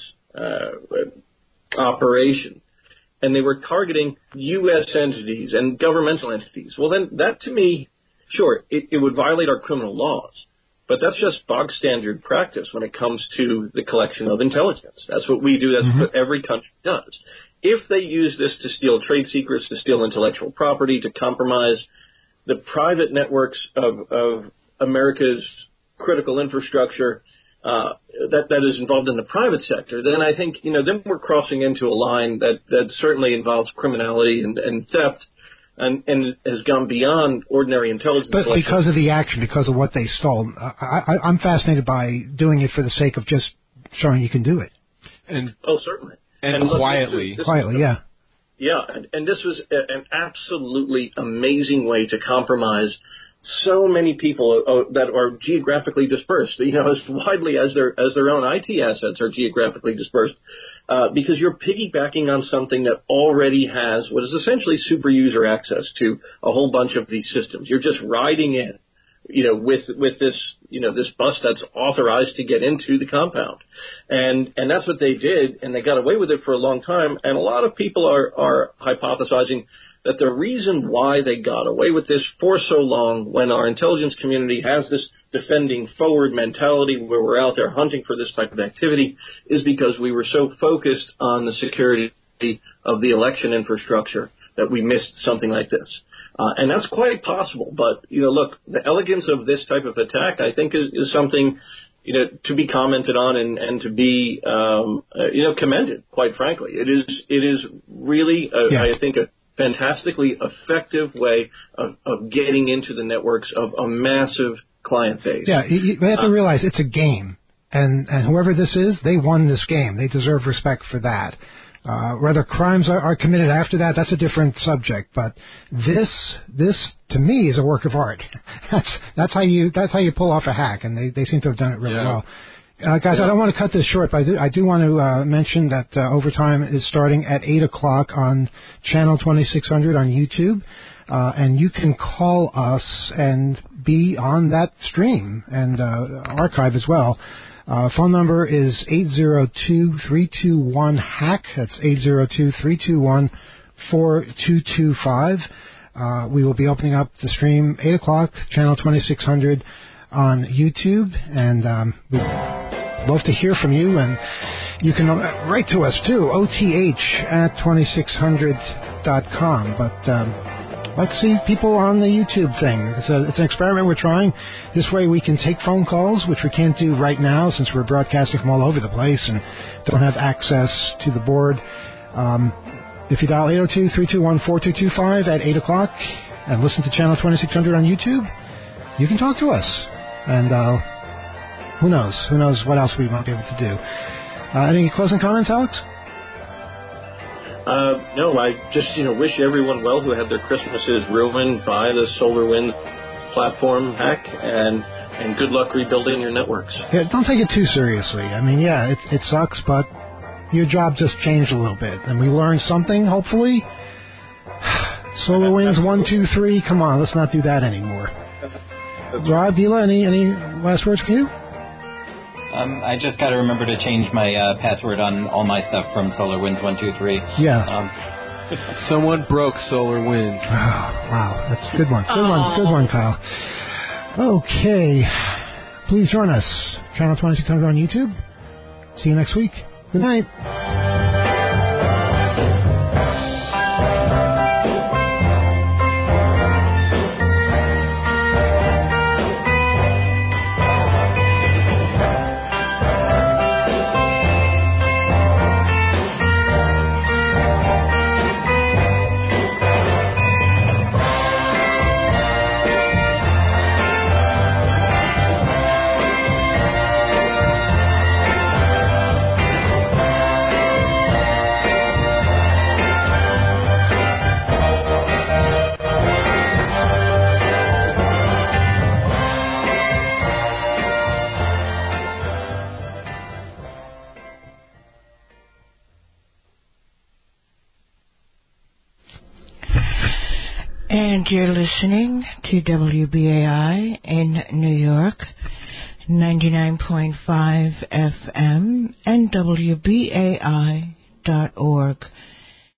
uh, operation, and they were targeting U S entities and governmental entities, well, then that to me, sure, it, it would violate our criminal laws. But that's just bog standard practice when it comes to the collection of intelligence. That's what we do. That's mm-hmm. what every country does. If they use this to steal trade secrets, to steal intellectual property, to compromise the private networks of, of America's critical infrastructure, Uh, that that is involved in the private sector, then I think, you know, then we're crossing into a line that, that certainly involves criminality and, and theft and, and has gone beyond ordinary intelligence. But collection. Because of the action, because of what they stole, I, I, I'm fascinated by doing it for the sake of just showing you can do it. And oh, certainly. And, and quietly. Look, this, this quietly, yeah. Yeah, and, and this was a, an absolutely amazing way to compromise so many people uh, that are geographically dispersed, you know, as widely as their as their own I T assets are geographically dispersed, uh, because you're piggybacking on something that already has what is essentially super user access to a whole bunch of these systems. You're just riding in, you know, with with this, you know, this bus that's authorized to get into the compound, and and that's what they did, and they got away with it for a long time. And a lot of people are are hypothesizing that the reason why they got away with this for so long, when our intelligence community has this defending forward mentality where we're out there hunting for this type of activity, is because we were so focused on the security of the election infrastructure that we missed something like this. Uh, and that's quite possible. But, you know, look, the elegance of this type of attack, I think, is, is something, you know, to be commented on and, and to be, um, uh, you know, commended, quite frankly. It is, it is really, a, yeah. I think, a fantastically effective way of, of getting into the networks of a massive client base. Yeah, you, you have to realize it's a game, and, and whoever this is, they won this game. They deserve respect for that. Uh, whether crimes are, are committed after that, that's a different subject. But this, this to me, is a work of art. that's that's how you that's how you pull off a hack, and they, they seem to have done it really yeah. well. Uh, guys, yeah. I don't want to cut this short, but I do, I do want to uh, mention that uh, Overtime is starting at eight o'clock on Channel twenty-six hundred on YouTube, uh, and you can call us and be on that stream and uh, archive as well. Uh, phone number is eight zero two, three two one, hack. That's eight zero two, three two one, four two two five. Uh, we will be opening up the stream eight o'clock, Channel twenty-six hundred on YouTube, and um, we'd love to hear from you, and you can write to us too, O T H at twenty-six hundred dot com. But um, let's see people on the YouTube thing. It's, a, it's an experiment we're trying. This way we can take phone calls, which we can't do right now since we're broadcasting from all over the place and don't have access to the board. Um, if you dial eight oh two, three two one, four two two five at eight o'clock and listen to Channel twenty-six hundred on YouTube, you can talk to us. And uh, who knows? Who knows what else we might be able to do. Uh, any closing comments, Alex? Uh, no, I just, you know, wish everyone well who had their Christmases ruined by the SolarWinds platform hack, and and good luck rebuilding your networks. Yeah, don't take it too seriously. I mean, yeah, it, it sucks, but your job just changed a little bit, and we learned something, hopefully. SolarWinds one, two, three. Come on, let's not do that anymore. Rob, Gila, any any last words from you? Um, I just got to remember to change my uh, password on all my stuff from SolarWinds one two three. Yeah. Um, Someone broke SolarWinds. Oh, wow, that's a good one. Good one, good one, Kyle. Okay. Please join us. Channel twenty-six hundred on YouTube. See you next week. Good night. And you're listening to W B A I in New York, ninety-nine point five F M, and W B A I dot org.